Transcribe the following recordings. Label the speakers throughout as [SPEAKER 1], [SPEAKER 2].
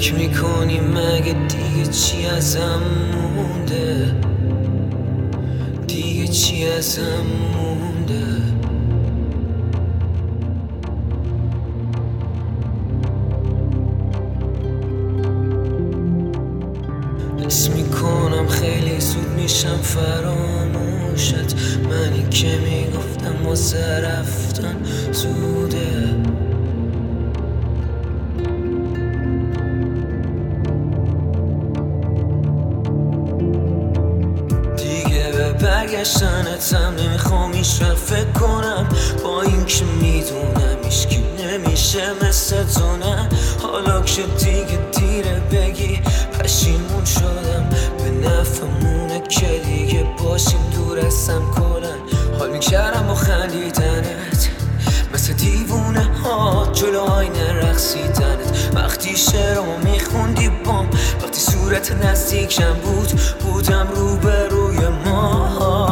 [SPEAKER 1] فکر میکنی مگه دیگه چی ازم مونده؟ دیگه چی ازم مونده؟ حس میکنم خیلی زود میشم فراموشت، منی که میگفتم واسه رفتن زوده. دیگه به برگشتنتم نمیخوام هیچ وقت فکر کنم، با این که میدونم هیچکی نمیشه مثل تو. نه حالا که دیگه دیره بگی پشیمون شدم، به نفعمونه که دیگه باشیم دور ازم کلن. حال میکردم با خندیدنت مثل دیوونه ها جلو آینه رقصیدنت، وقتی شعرمو میخوندی بام، وقتی صورت نزدیکم بودم روبروی ما.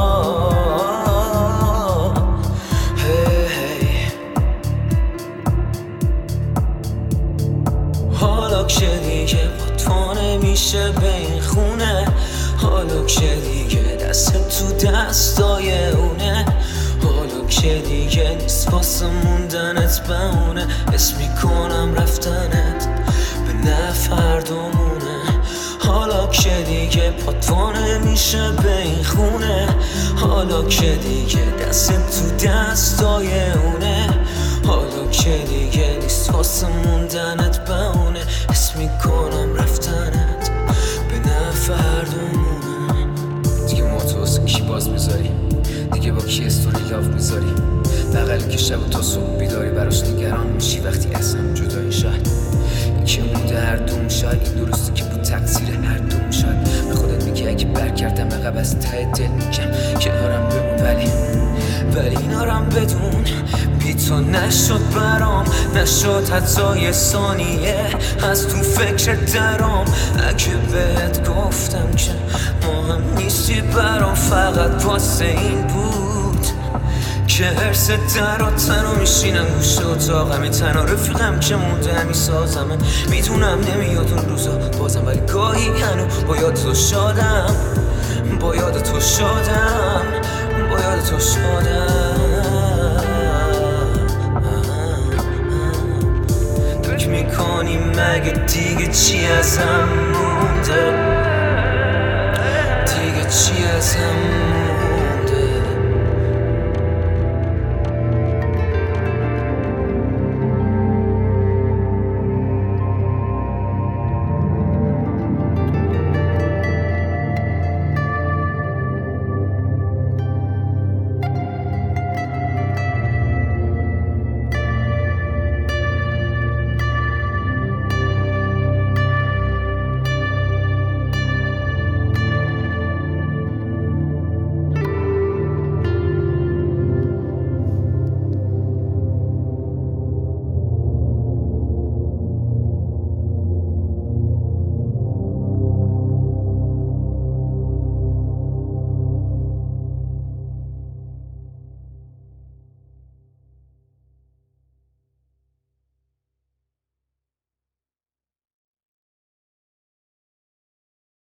[SPEAKER 1] حالا که دیگه با تو نمیشه به این خونه، حالا که دیگه دست تو دستای اونه، حالا که دیگه نیست واسه موندنت بهونه. حس میکنم رفتنت به نفردمونه، حالا که دیگه با تو نمیشه به این خونه، حالا که دیگه دست تو دستای اونه، حالا که دیگه نیست واسه موندنت بهونه. حس میکنم رفتنت به نفردمونه. دیگه موتو واسه کی باز میذاری؟ دیگه با کی استوری لاف میذاری؟ بغل که شب و تا صبح بیداری براش نگران میشی وقتی اصلا جدایی شاید که مونده هر دوم. شاید این درسته که بود تقصیر هر دوم. شاید به خودت میگی اگه برگردم عقب از ته دل میگم کنارم بمون، ولی اینارم بدون بی تو نشد برام، نشد حتی یه ثانیه از تو فکر درام. اگه بهت گفتم که مهم نیستی برام، فقط واسه این بود که هرست در و تنها میشینم گوشه اتاقم، این تنها رفیقم که مونده همی سازمه. میدونم نمیاد اون روزا بازم، ولی گاهی هنو با یاد تو شادم، با یاد تو شادم، با یاد تو شادم. فکر میکنی مگه دیگه چی ازم مونده؟ دیگه چی ازم